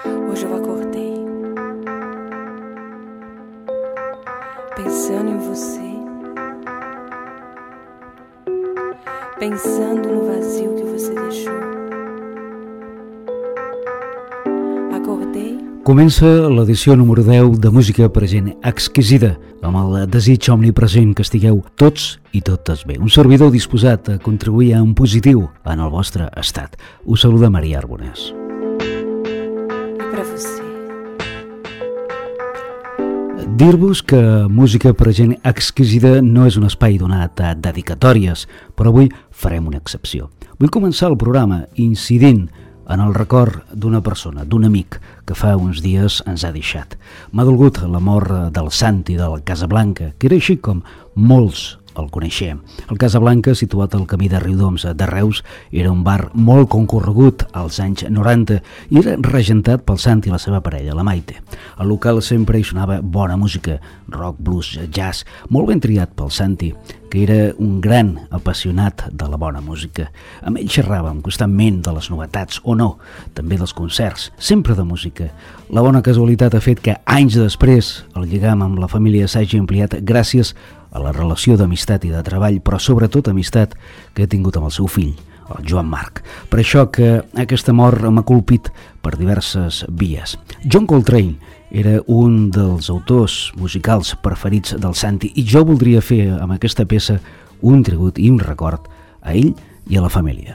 Hoje eu acordei pensando em você, pensando no vazio que você deixou. Acordei. Comença l'edició número 10 de Música per gent exquisida, amb el desig omnipresent que estigueu tots i totes bé. Un servidor disposat a contribuir en positiu en el vostre estat. Us saluda Maria Arbonès. Per a você. Dir-vos que Música per gent exquisida no és un espai donat a dedicatòries, però avui farem una excepció. Vull començar el programa incidint en el record d'una persona, d'un amic que fa uns dies ens ha deixat. M'ha dolgut la mort del Santi del Casablanca, que era així com molts el coneixem. El Casablanca, situat al camí de Riudoms de Reus, era un bar molt concorregut als anys 90 i era regentat pel Santi i la seva parella, la Maite. Al local sempre hi sonava bona música, rock, blues, jazz, molt ben triat pel Santi, que era un gran apassionat de la bona música. Amb ell xerràvem constantment de les novetats, o no, també dels concerts, sempre de música. La bona casualitat ha fet que anys després el lligam amb la família s'hagi ampliat gràcies a la relació d'amistat i de treball, però sobretot amistat que he tingut amb el seu fill, el Joan Marc. Per això que aquesta mort m'ha colpit per diverses vies. John Coltrane era un dels autors musicals preferits del Santi i jo voldria fer amb aquesta peça un tribut i un record a ell i a la família.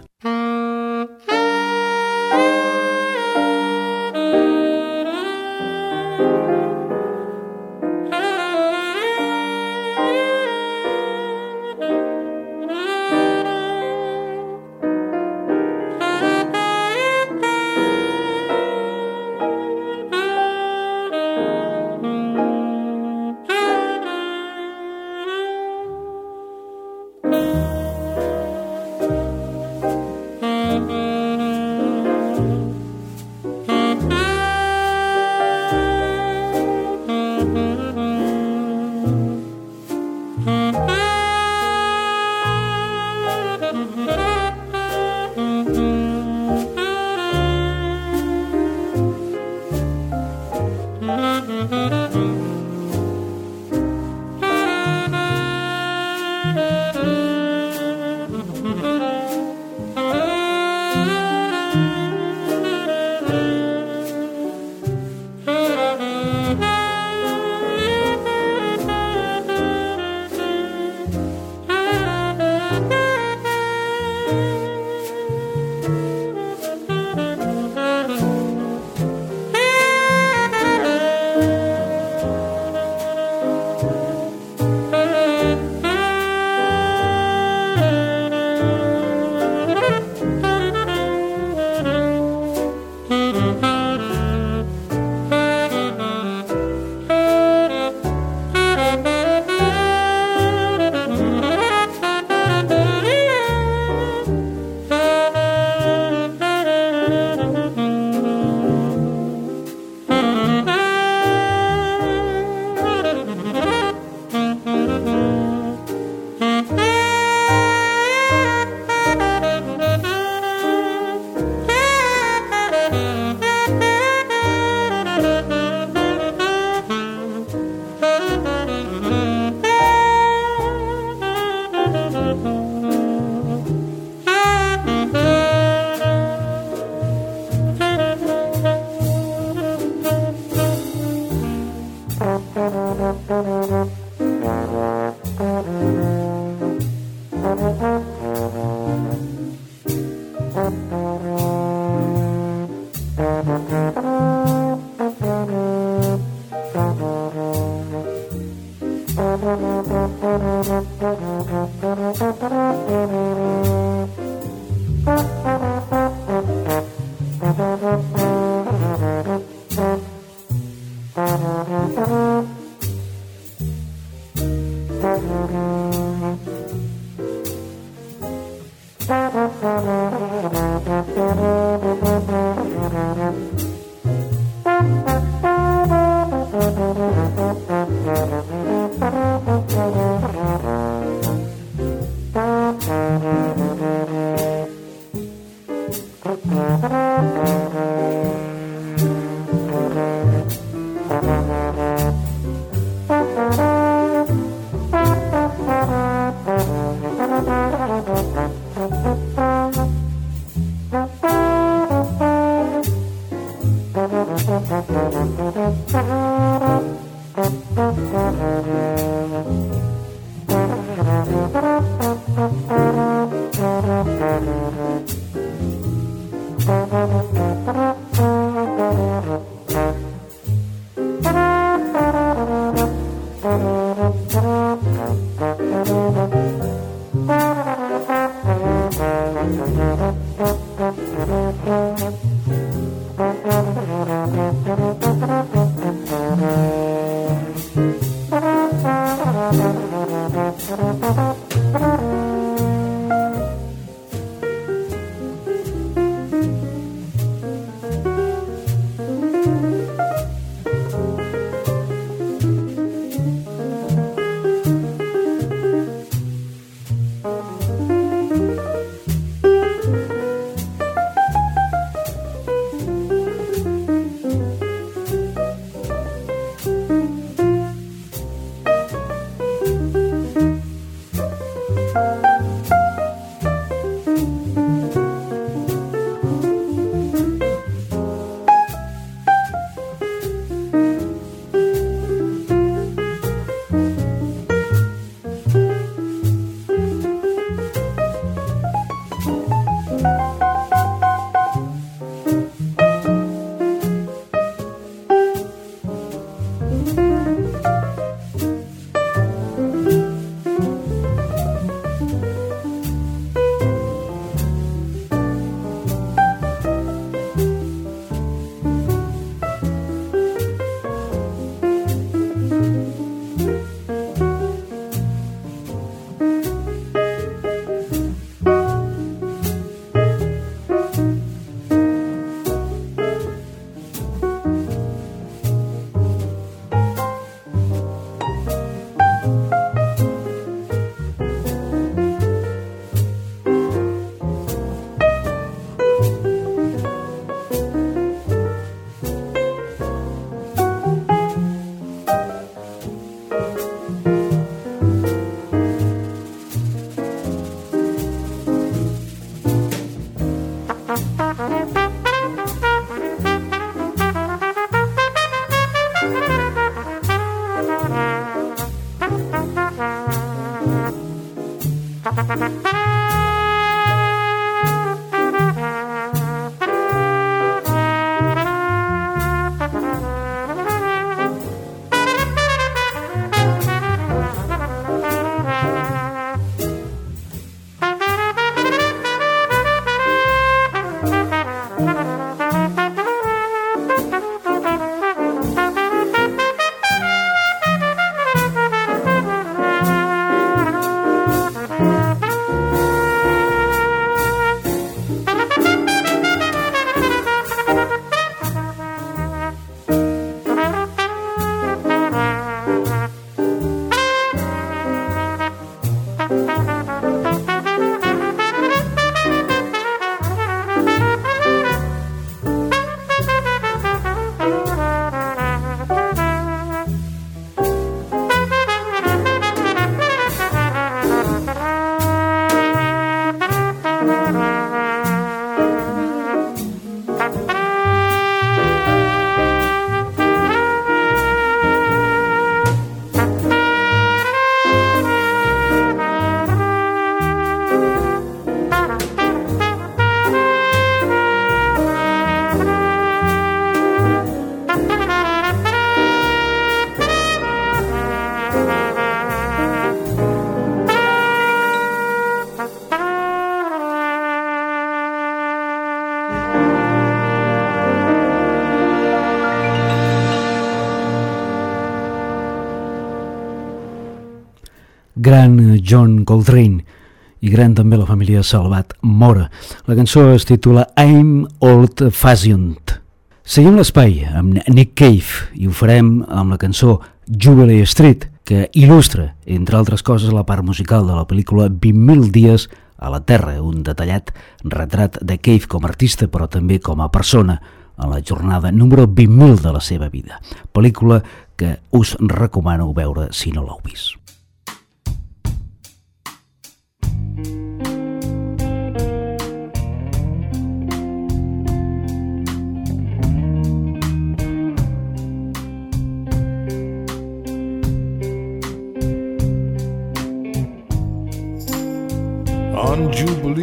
Gran John Coltrane i gran també la família Salvat Mora. La cançó es titula I'm Old Fashioned. Seguim l'espai amb Nick Cave i ho farem amb la cançó Jubilee Street, que il·lustra, entre altres coses, la part musical de la pel·lícula 20.000 dies a la Terra, un detallat retrat de Cave com a artista però també com a persona en la jornada número 20.000 de la seva vida. Pel·lícula que us recomano veure si no l'heu vist.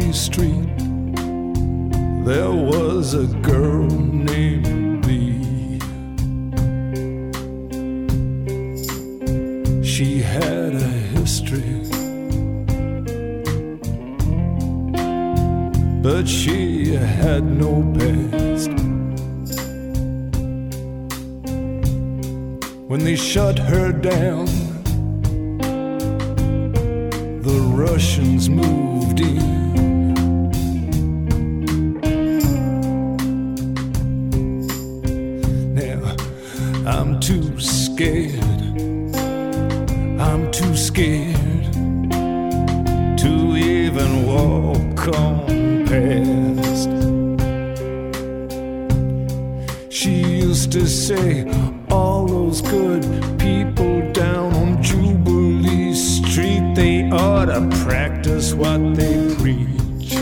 Jubilee Street, there was a girl named Bee. She had a history, but she had no past. When they shut her down, the Russians moved in. Now I'm too scared, I'm too scared to even walk on past. She used to say, all those good people down on Jubilee Street, they ought to practice what they preach.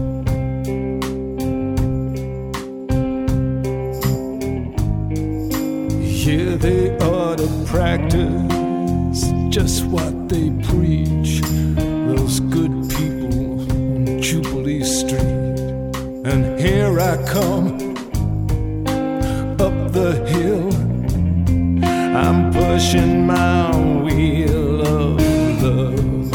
Yeah, they ought to practice just what they preach, those good people on Jubilee Street. And here I come up the hill, I'm pushing my wheel of love.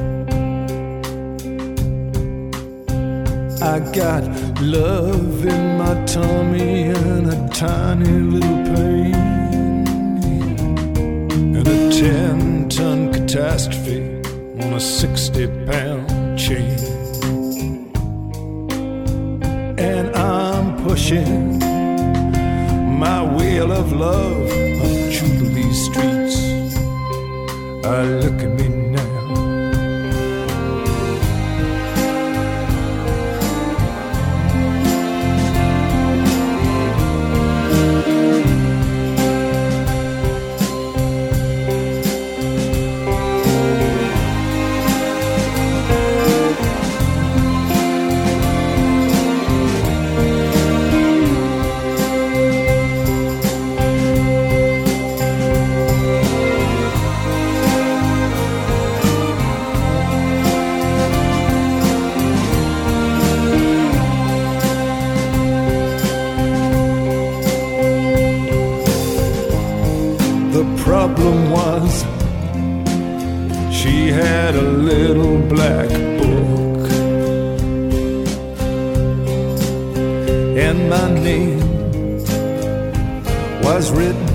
I got love in my tummy and a tiny little pain, and a 10-ton catastrophe on a 60-pound chain. And I'm pushing my wheel of love up Jubilee streets. Look at me now. Problem was, she had a little black book, and my name was written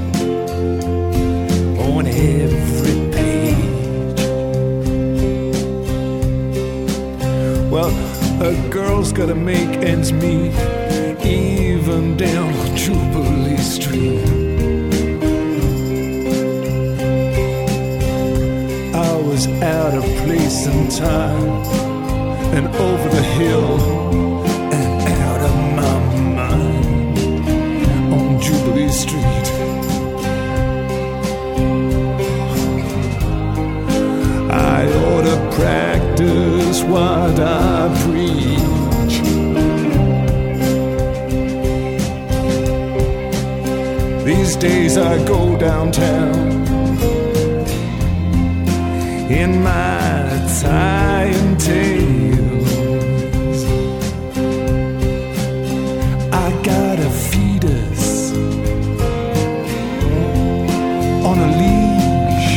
on every page. Well, a girl's gotta make ends meet, even down on Jubilee Street. Out of place and time, and over the hill and out of my mind on Jubilee Street. I ought to practice what I preach. These days I go downtown in my tie and tails. I got a fetus on a leash.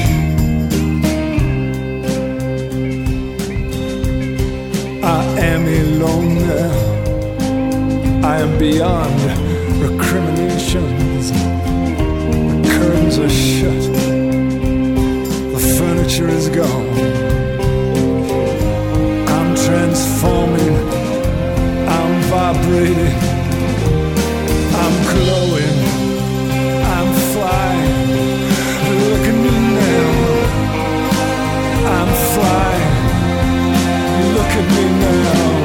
I am alone now, I am beyond recriminations. The curtains are shut, furniture is gone. I'm transforming, I'm vibrating, I'm glowing, I'm flying. Look at me now, I'm flying. Look at me now.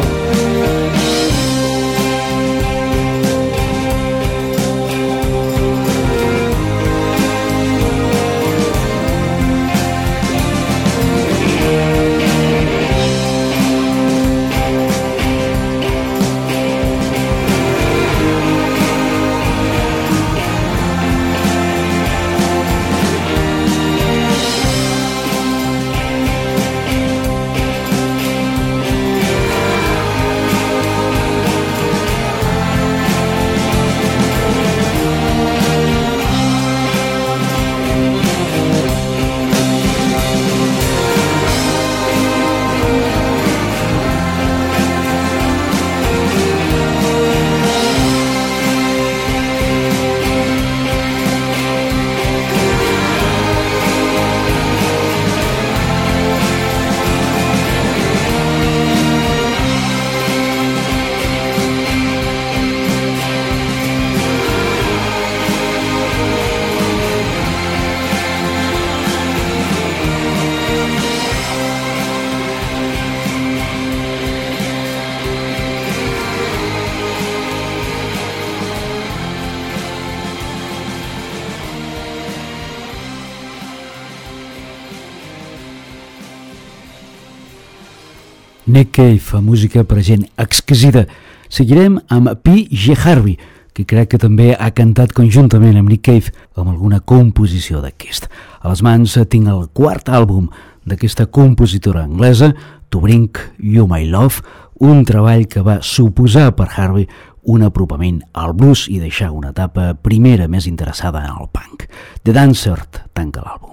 Nick Cave, música per a gent exquisida. Seguirem amb P.J. Harvey, que crec que també ha cantat conjuntament amb Nick Cave amb alguna composició d'aquest. A les mans tinc el quart àlbum d'aquesta compositora anglesa, To Bring You My Love, un treball que va suposar per Harvey un apropament al blues i deixar una etapa primera més interessada en el punk. The Dancer tanca l'àlbum.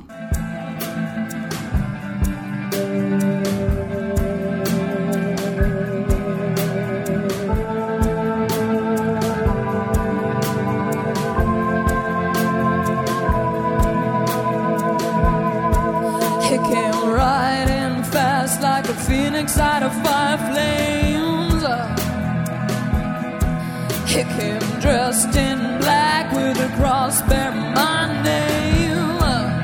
Phoenix out of fire flames. He came dressed in black with a cross bearing my name.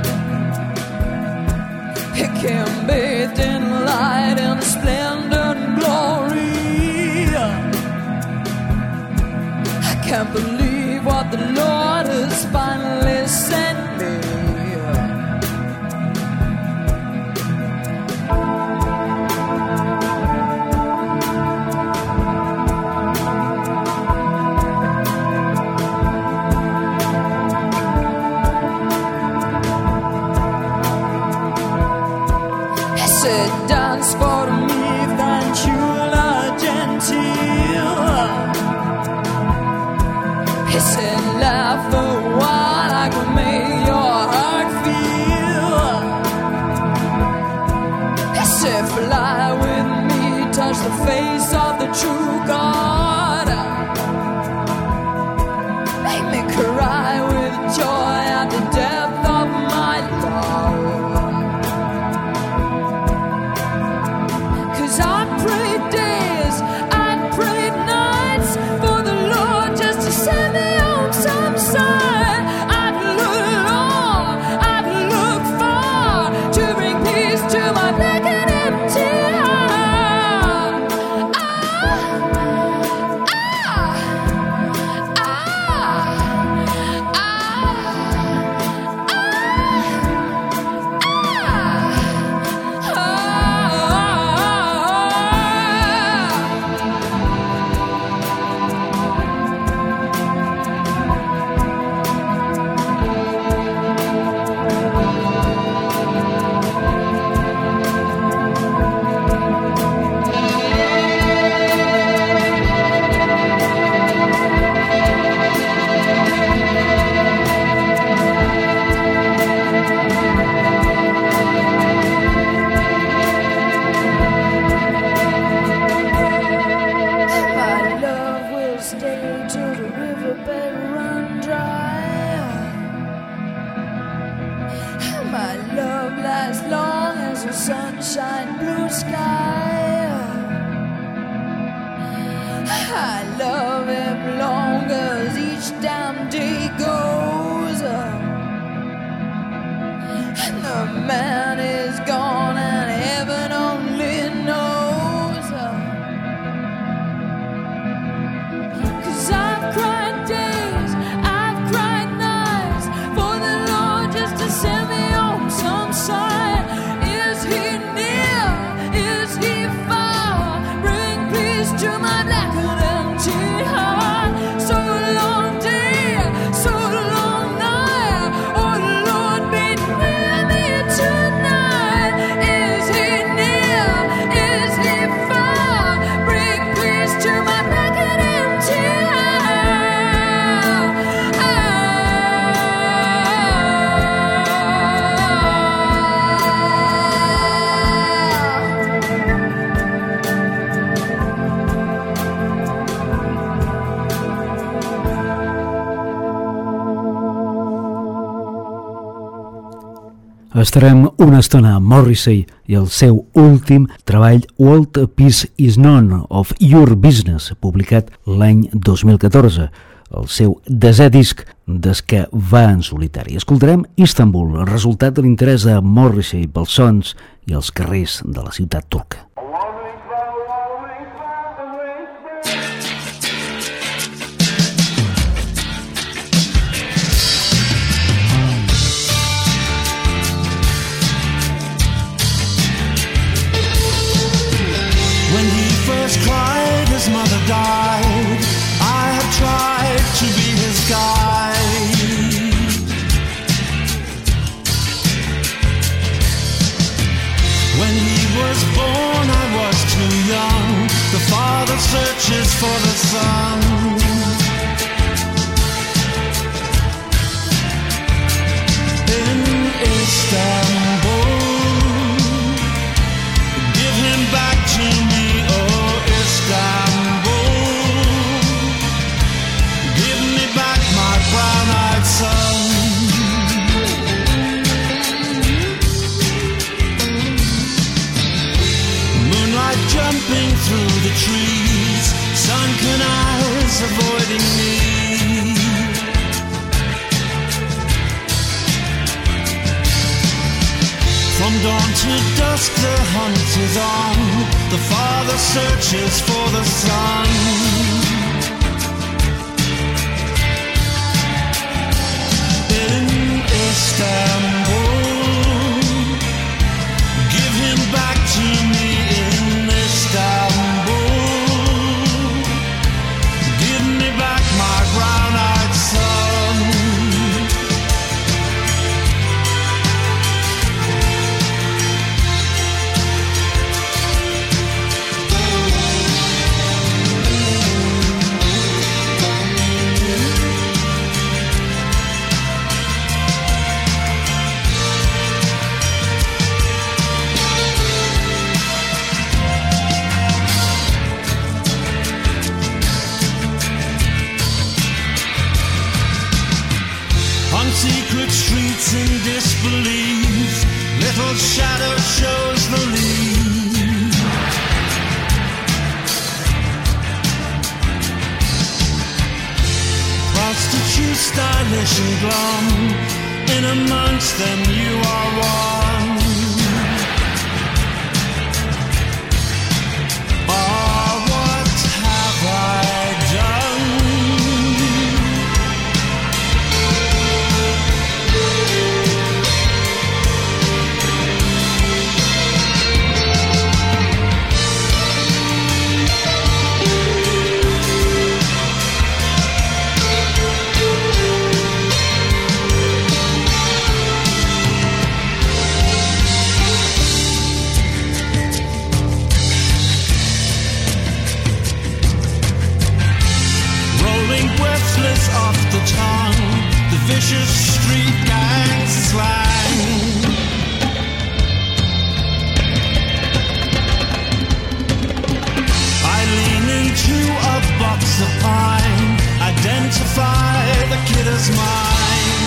He came bathed in light and splendor and glory. I can't believe what the Lord has finally sent me. Dance for me, fanciulla gentile. He said, laugh a while, I can make your heart feel. He said, fly with me, touch the face of the true God. Make me cry with joy at the depth of my love. I prayed days, I prayed nights for the Lord just to send me home some sign. I've looked long, I've looked far to bring peace to my black and empty heart. Sunshine, blue sky. I love him long as each damn day goes. And the man is gone and heaven only knows. 'Cause I've cried days, I've cried nights for the Lord just to send me home some sign. Is he near? Is he far? Bring peace to my black and empty heart. So long day, so long night. Oh Lord, be near me tonight. Is he near? Is he far? Bring peace to my black and empty heart. Estarem una estona amb Morrissey i el seu últim treball World Peace is None of Your Business, publicat l'any 2014, el seu desè disc des que va en solitari. Escoltarem Istanbul, el resultat de l'interès de Morrissey pels sons i els carrers de la ciutat turca. for the sun. In Istanbul, give him back to me, oh Istanbul. Give me back my brown-eyed son. Moonlight jumping through the trees, sunken eyes avoiding me. From dawn to dusk the hunt is on, the father searches for the son. In Istanbul, give him back to me in Istanbul. Give me back my brown-eyed son. Secret streets in disbelief, little shadow shows the lead. Prostitutes stylish and glum, in amongst them you are one. Oh, what have I done? Off the tongue, the vicious street gang slang. I lean into a box of pine, identify the kid as mine.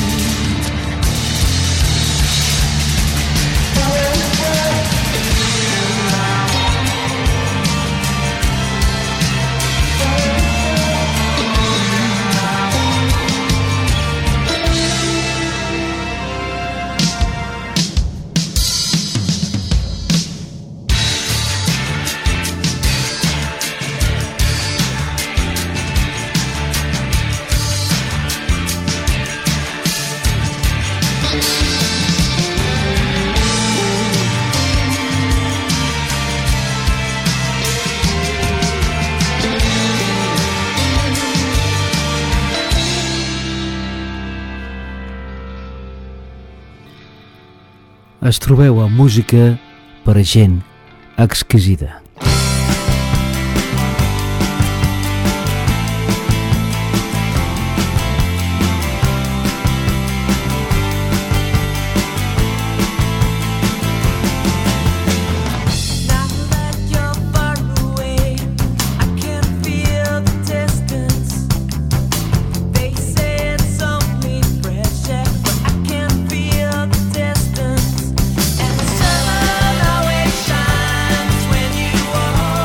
Es trobeu a Música per a gent exquisida. Always shines when you walk.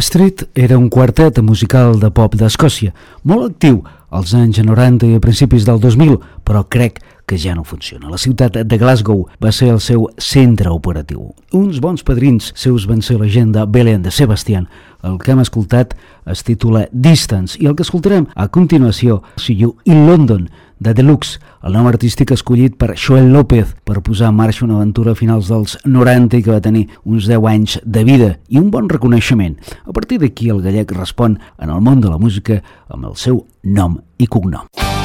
Astrid era un quartet musical de pop d'Escòcia, molt actiu als anys 90 i a principis del 2000, però crec que ja no funciona. La ciutat de Glasgow va ser el seu centre operatiu. Uns bons padrins seus van ser la gent de Belle and Sebastian. El que hem escoltat es titula Distance i el que escoltarem a continuació, See You in London, de Deluxe, el nom artístic escollit per Joel López per posar en marxa una aventura a finals dels 90 i que va tenir uns 10 anys de vida i un bon reconeixement. A partir d'aquí el gallec respon en el món de la música amb el seu nom i cognom.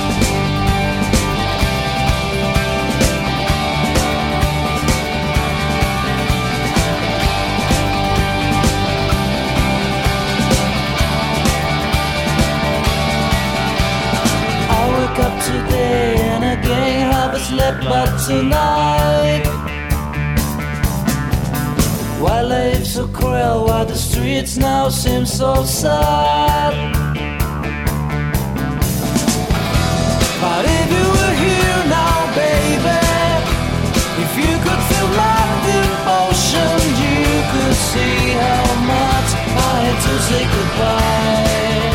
Today and again haven't slept but tonight. Why life so cruel, why the streets now seem so sad. But if you were here now, baby, if you could feel my devotion, you could see how much I had to say goodbye.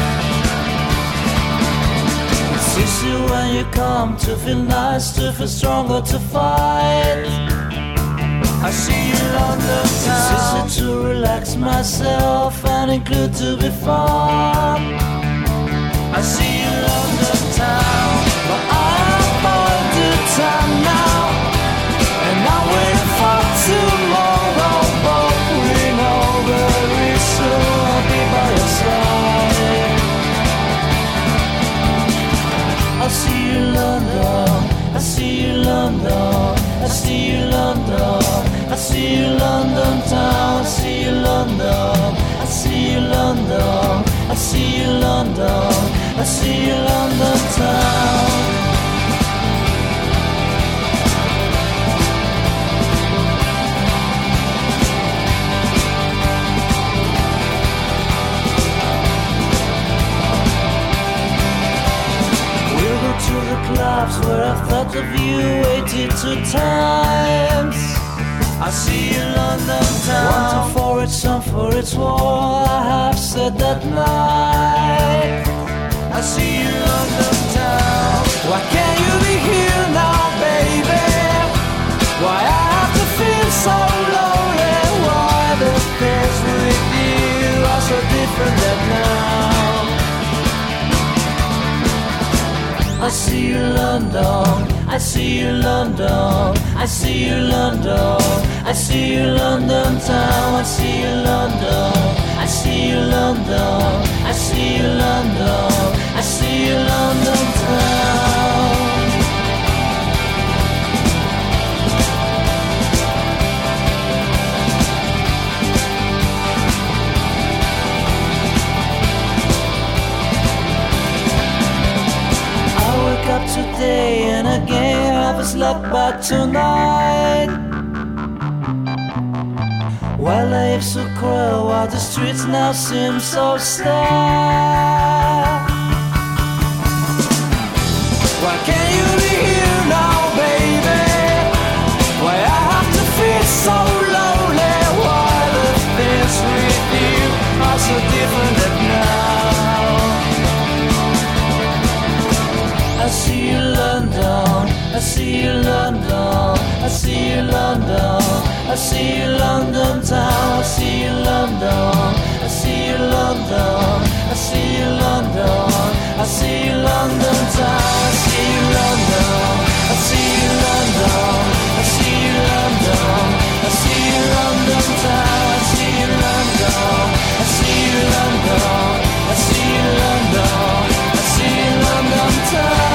It's easy when you come to feel nice, to feel stronger, to fight. I see you London town. It's easy to relax myself and include to be fun. I see you London town, but I'm going to town now, and I'm waiting for tomorrow. But we know very soon I'll be by your side. I see you London, I see you London, I see you London, I see you London town, I see you London, I see you London, I see you London, I see you London town. To the clubs where I've thought of you 82 times. I see you London town. One for its some for its war, I have said that night. I see you London town. Why can't you be here now, baby? Why I have to feel so lonely? Why the things with you are so different than now? I see you London, I see you London, I see you London, I see you London town, I see you London, I see you London, I see you London, I see you London town. Up today and again haven't slept but tonight. Why life so cruel, why the streets now seem so sad. Why can't you be here now, baby? Why I have to feel so lonely? Why the things with you are so different than now? I see you London, I see you London, I see you London, I see you London town, I see you London, I see you London, I see you London, I see you London town, I see you London, I see you London, I see you London, I see you London town, I see you London, I see you London, I see you London, I see you London town.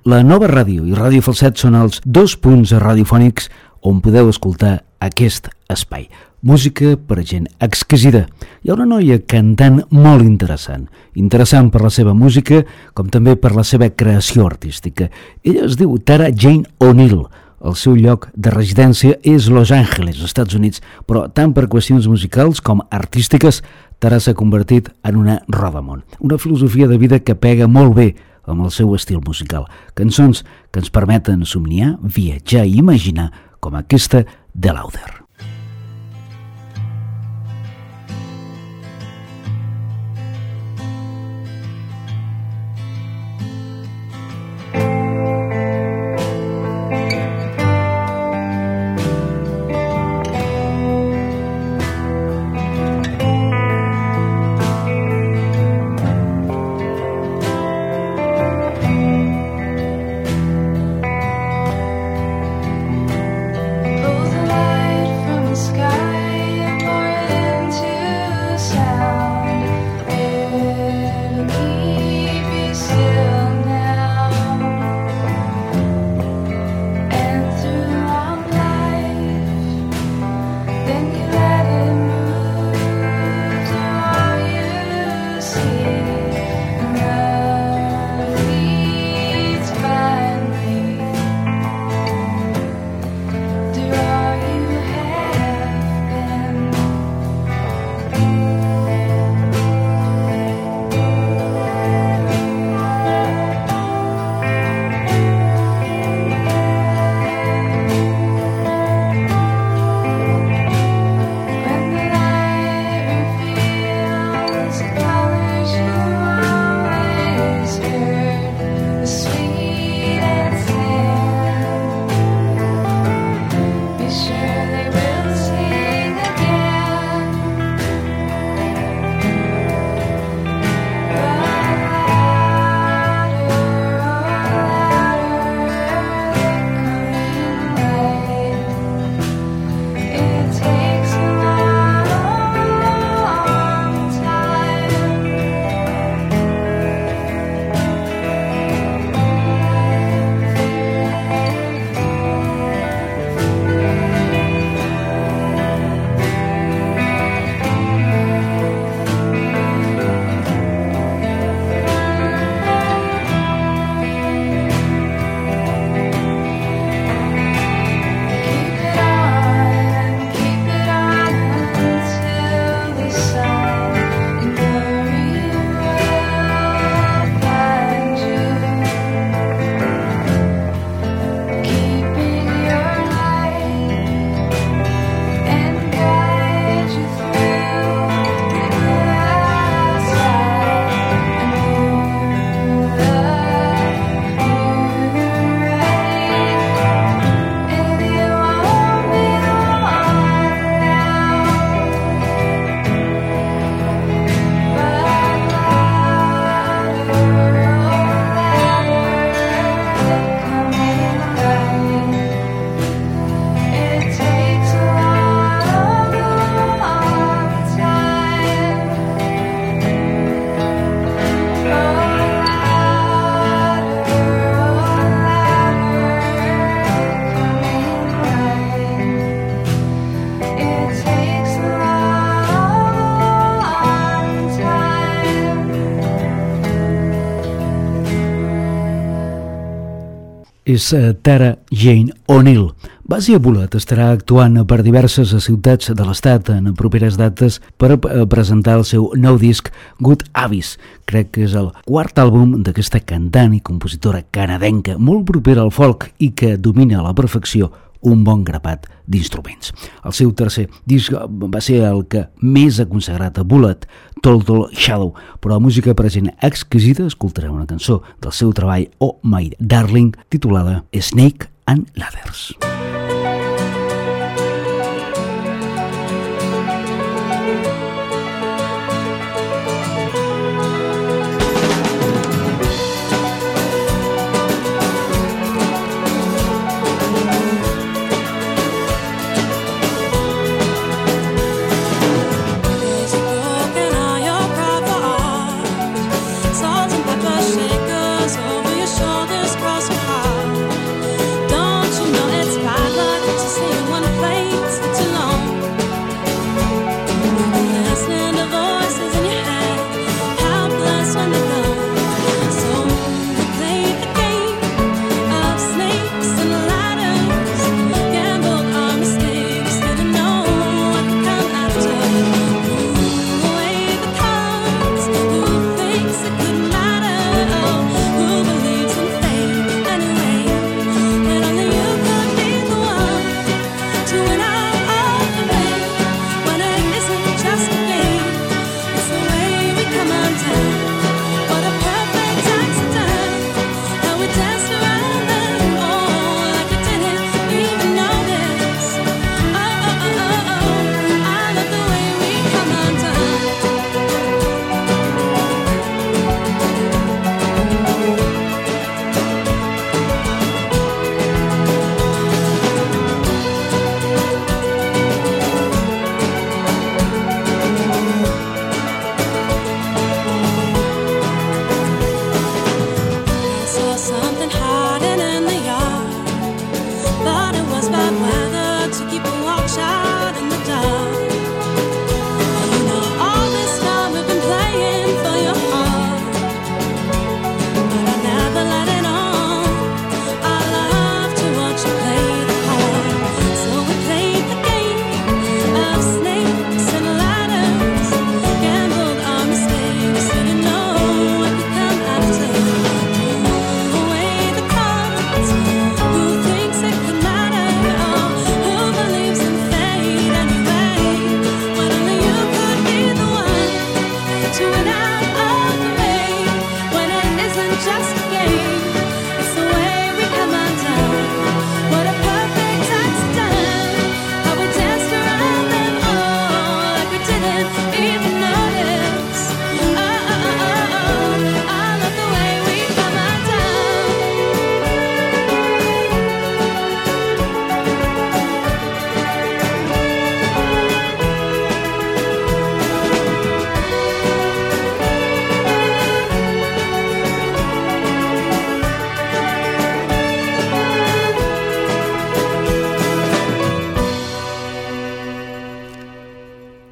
La Nova Ràdio i Ràdio Falset són els 2 punts radiofònics on podeu escoltar aquest espai. Música per a gent exquisida. Hi ha una noia cantant molt interessant per la seva música, com també per la seva creació artística. Ella es diu Tara Jane O'Neill. El seu lloc de residència és Los Angeles, Estats Units, però tant per qüestions musicals com artístiques, Tara s'ha convertit en una rodamont. Una filosofia de vida que pega molt bé amb el seu estil musical. Cançons que ens permeten somniar, viatjar i imaginar, com aquesta de Lauder. És Tara Jane O'Neill. Basia Bullet estarà actuant per diverses ciutats de l'estat en properes dates per presentar el seu nou disc Good Abyss. Crec que és el quart àlbum d'aquesta cantant i compositora canadenca molt propera al folk i que domina a la perfecció un bon grapat d'instruments. El seu tercer disc va ser el que més ha consagrat a Bullet, Total Shadow, però a música per a gent exquisida escoltarem una cançó del seu treball Oh My Darling titulada Snake and Ladders. Over your shoulders, cross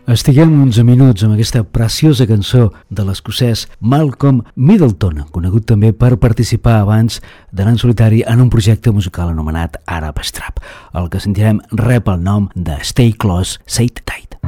Estiguem uns minuts amb aquesta preciosa cançó de l'escocès Malcolm Middleton, conegut també per participar abans d'anar en solitari en un projecte musical anomenat Arab Strap. El que sentirem rep el nom de Stay Close, Sit Tight.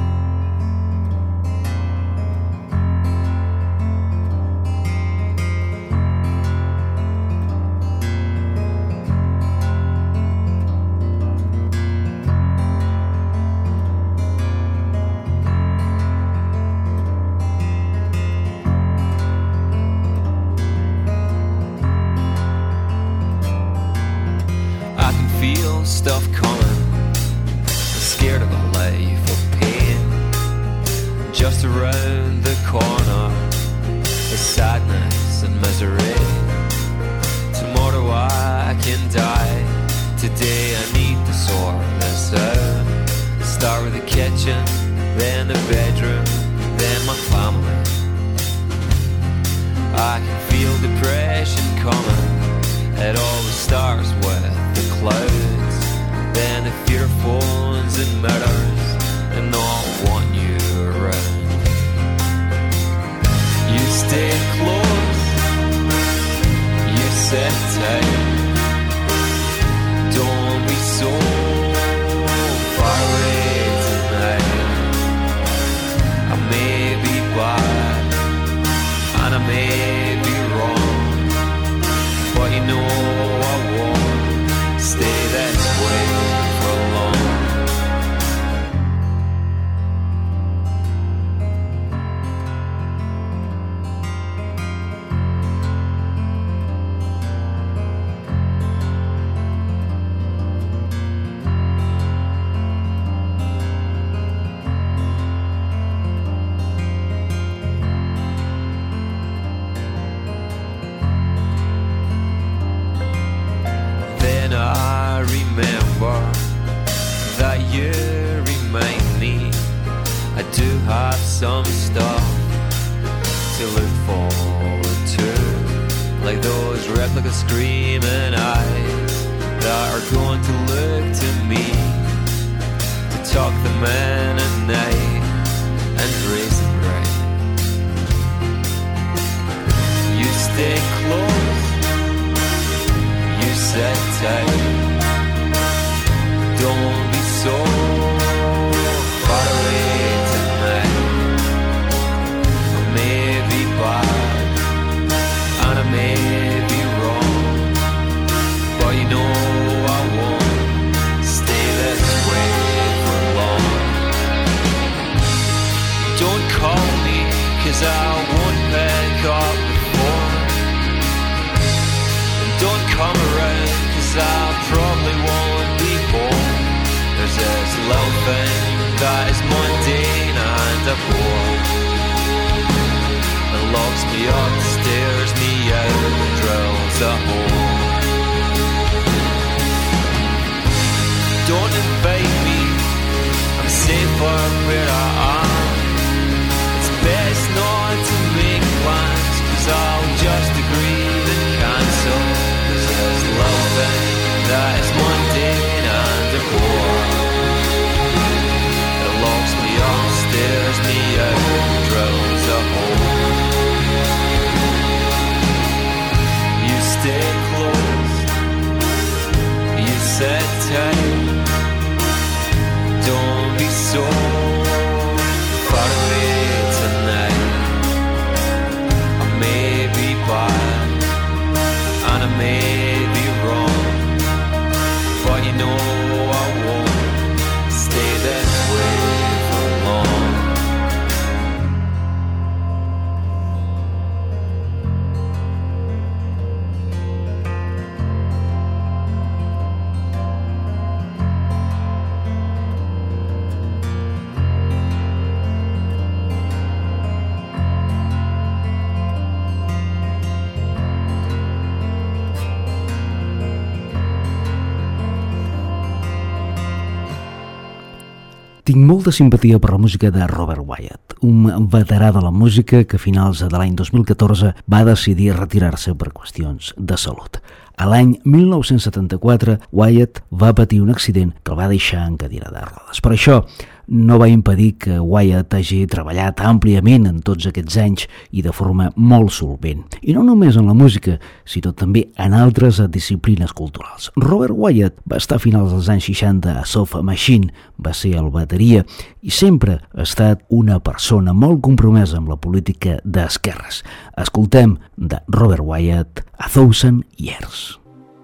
Stuff coming, I'm scared of a life of pain. Just around the corner is sadness and misery. Tomorrow I can die, today I need to sort this out. Start with the kitchen, then the bedroom, then my family. I can feel depression coming, it always starts with the clouds. Then the fear phones and mirrors and not want you around. You stay close, you sit tight. Don't be so far away tonight. I may be bad and I may be wrong, but you know I won't stay this way for long. Then I remember that you remind me I do have some stuff to look forward to, like those replica screaming eyes that are going to look to me to talk them in at night and raise them right. You stay close, you sit tight. Don't be so far away tonight. I may be bad and I may be wrong, but you know I won't stay this way for long. Don't call me, 'cause I won't pick up the phone. And don't come around, 'cause I probably won't be home. There's this little thing that is mundane and a bore. It locks me up, stares me out, and drills a hole. Don't invite me, I'm safer where I am. It's best not to make plans, 'cause I'll just agree to cancel. There's this little thing that is mundane and a bore. It locks me up, stares me out, drills a hole. You stay close, you sit tight. Don't be so far away tonight. I may be bad and I may be wrong, but you know I won't stay this way for long. Tinc molta simpatia per la música de Robert Wyatt, un veterà de la música que a finals de l'any 2014 va decidir retirar-se per qüestions de salut. A l'any 1974, Wyatt va patir un accident que el va deixar en cadira de rodes. Per això, no va impedir que Wyatt hagi treballat àmpliament en tots aquests anys i de forma molt solvent. I no només en la música, sinó també en altres disciplines culturals. Robert Wyatt va estar a finals dels anys 60 a Soft Machine, va ser el bateria i sempre ha estat una persona molt compromesa amb la política d'esquerres. Escoltem de Robert Wyatt A Thousand Years.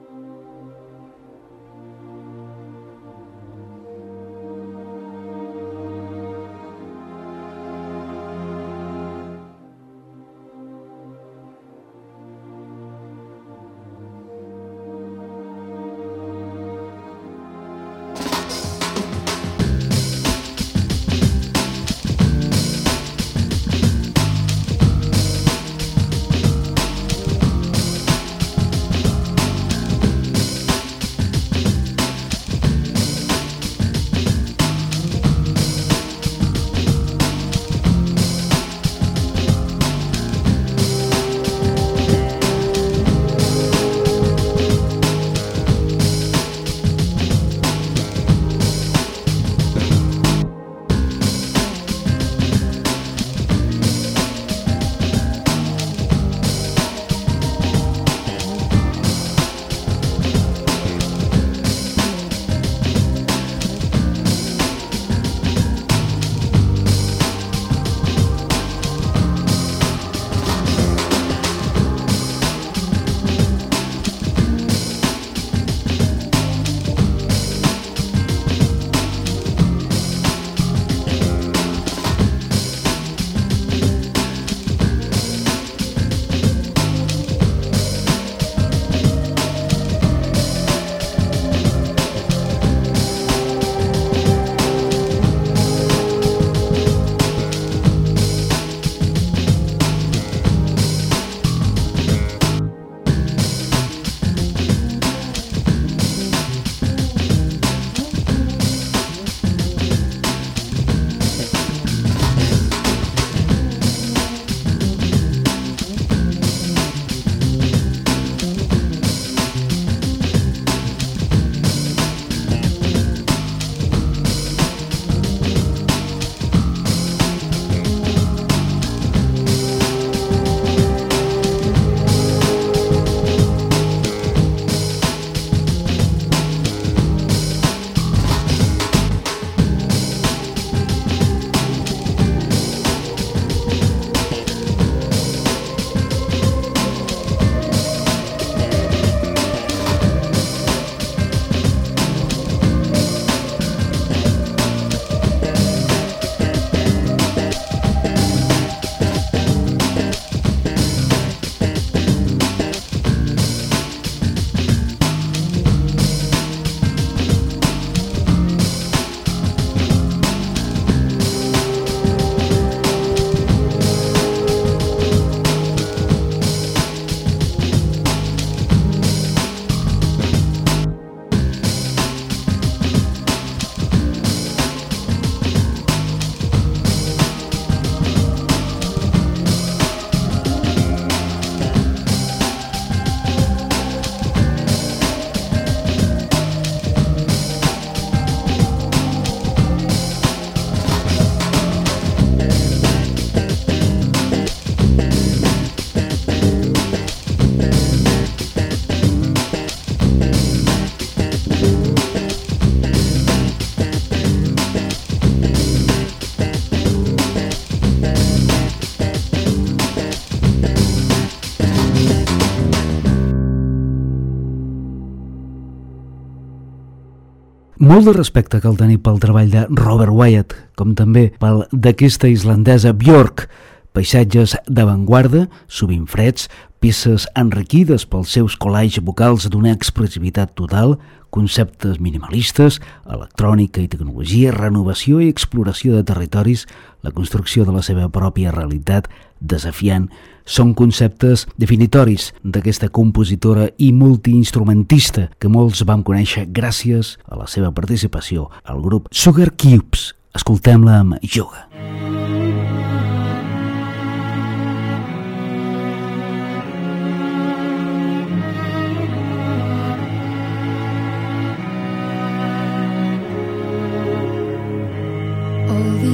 Molt de respecte cal tenir pel treball de Robert Wyatt, com també pel d'aquesta islandesa Björk, paisatges d'avantguarda, sovint freds, peces enriquides pels seus collages vocals d'una expressivitat total, conceptes minimalistes, electrònica i tecnologia, renovació i exploració de territoris, la construcció de la seva pròpia realitat desafiant, són conceptes definitoris d'aquesta compositora i multiinstrumentista que molts vam conèixer gràcies a la seva participació al grup Sugar Cubes. Escoltem-la amb Yoga.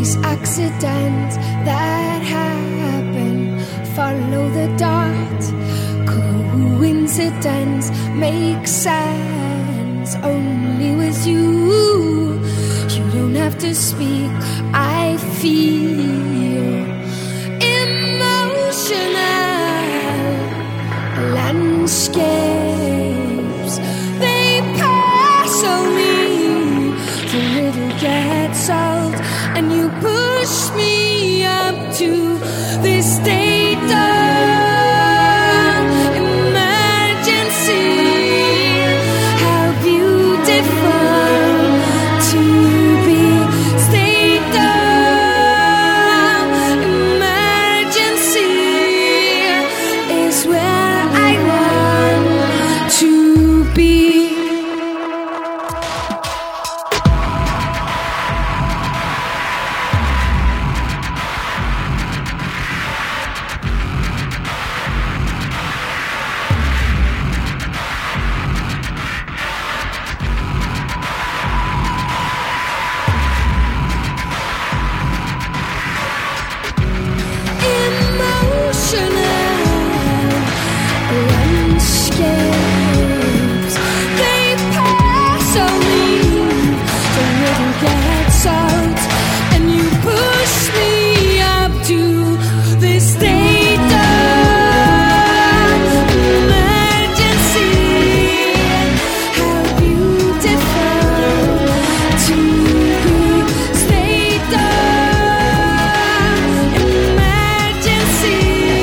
these accidents that happen follow the dot. Coincidence makes sense only with you. You don't have to speak. I feel emotional landscapes. They pass on me. The riddle gets solved, and you push me up to this state of emergency. How beautiful to be state of emergency is where I want to be. Landscapes, they pass on me. The riddle gets out, and you push me up to this state of emergency. How beautiful to be state of emergency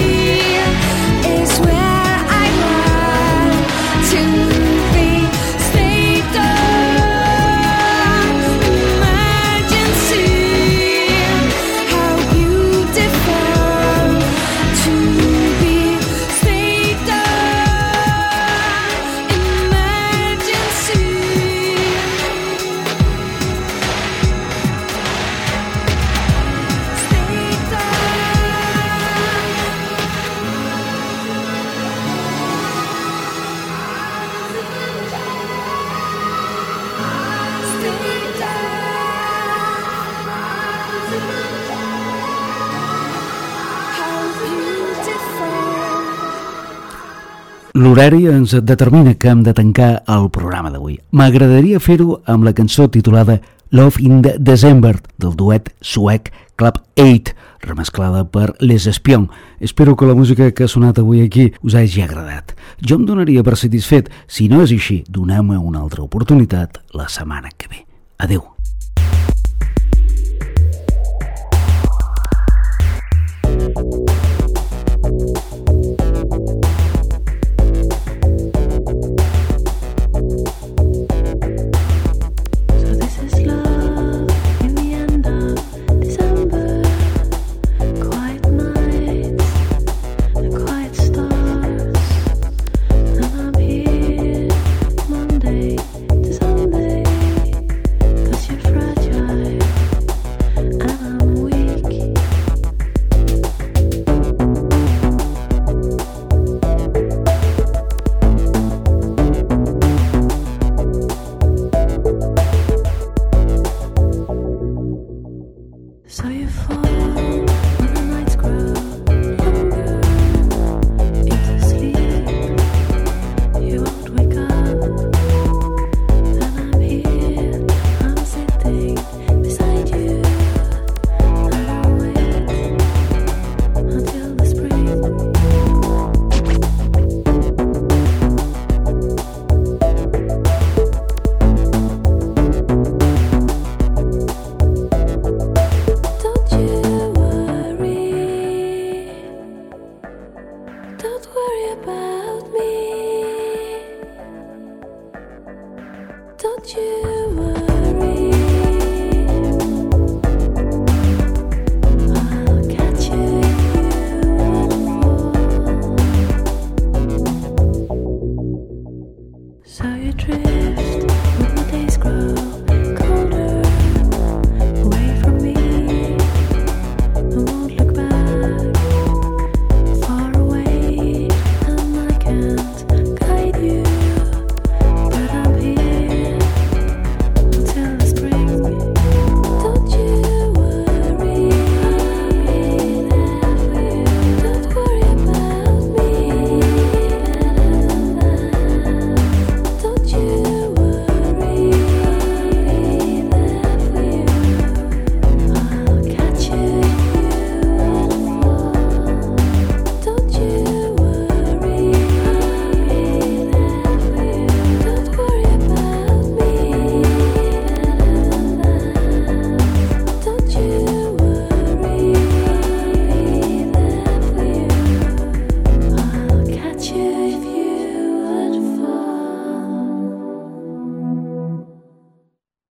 is where I want to be. State of emergency. How beautiful to be. State of emergency. L'horari ens determina que hem de tancar el programa d'avui. M'agradaria fer-ho amb la cançó titulada Love in the December, del duet suec Club 8, remesclada per Les Espions. Espero que la música que ha sonat avui aquí us hagi agradat. Jo em donaria per satisfet. Si no és així, doneu-me una altra oportunitat la setmana que ve. Adeu. So this is love in the end of December. Quiet nights and quiet stars. And I'm here Monday to Sunday. 'Cause you're fragile and I'm weak. So you fall